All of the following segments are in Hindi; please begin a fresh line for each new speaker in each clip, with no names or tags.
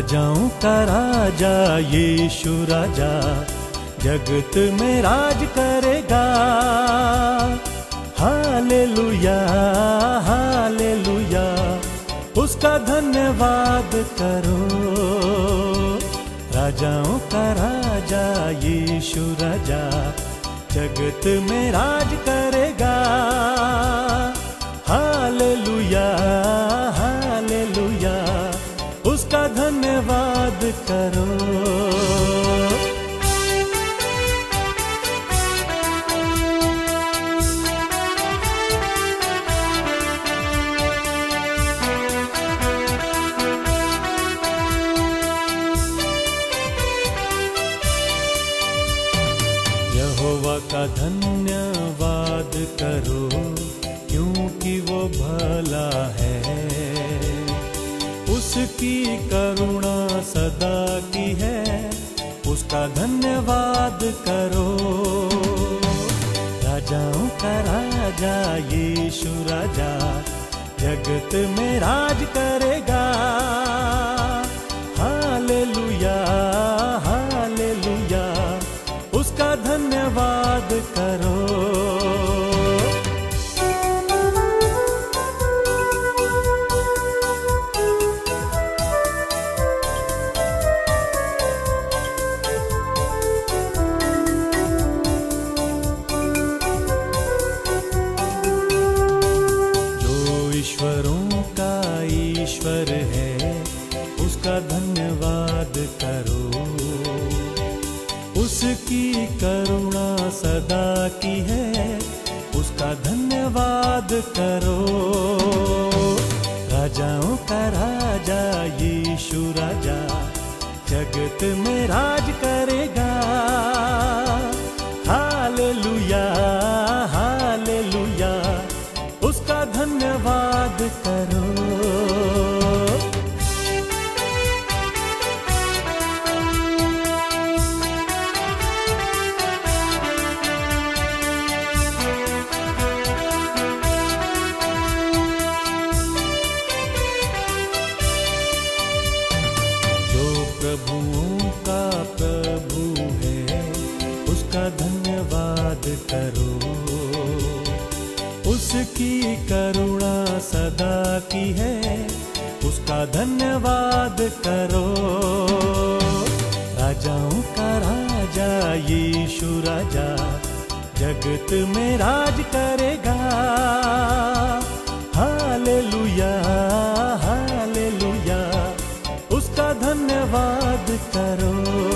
राजाओं का राजा यीशु राजा जगत में राज करेगा। हालेलुया हालेलुया, उसका धन्यवाद करो। राजाओं का राजा यीशु राजा जगत में राज करेगा। हालेलुया हालेलुया, उसका धन्यवाद करो। यहोवा का धन्यवाद करो, क्योंकि वो भला है। उसकी करुणा सदा की है, उसका धन्यवाद करो। राजाओं का राजा यीशु राजा जगत में राज करेगा। हालेलुया हालेलुया, उसका धन्यवाद करो। ईश्वरों का ईश्वर है, उसका धन्यवाद करो। उसकी करुणा सदा की है, उसका धन्यवाद करो। राजाओं का राजा यीशु राजा जगत में राज करेगा। हालेलुया हालेलुया, उसका धन्यवाद करो। जो प्रभुओं का प्रभु है, उसका धन्यवाद करो। उसकी करुणा सदा की है, उसका धन्यवाद करो। राजाओं का राजा यीशु राजा जगत में राज करेगा। हालेलुया हालेलुया, उसका धन्यवाद करो।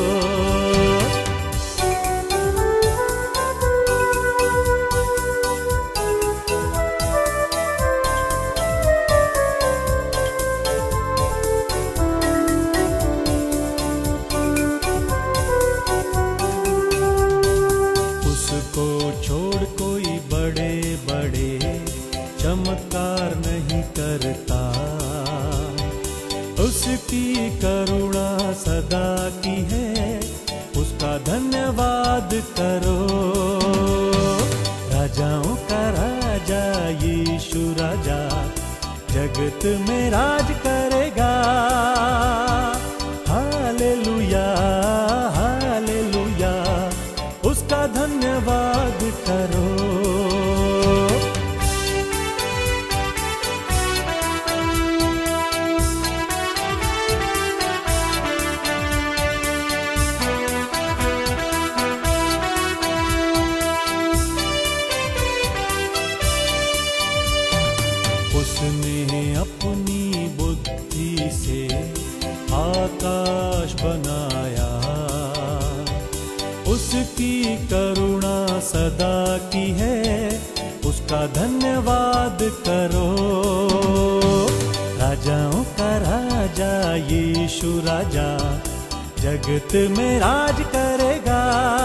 उसको छोड़ कोई बड़े बड़े चमत्कार नहीं करता। उसकी करुणा सदा की है, उसका धन्यवाद करो। राजाओं का राजा यीशु राजा जगत में राज करेगा। हालेलुया हालेलुया, उसका धन्यवाद करो। उसने अपनी बुद्धि से आकाश बनाया। उसकी करुणा सदा की है, उसका धन्यवाद करो। राजाओं का राजा यीशु राजा जगत में राज करेगा।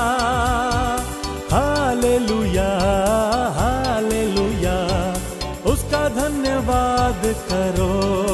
हालेलुया हालेलुया, उसका धन्यवाद करो।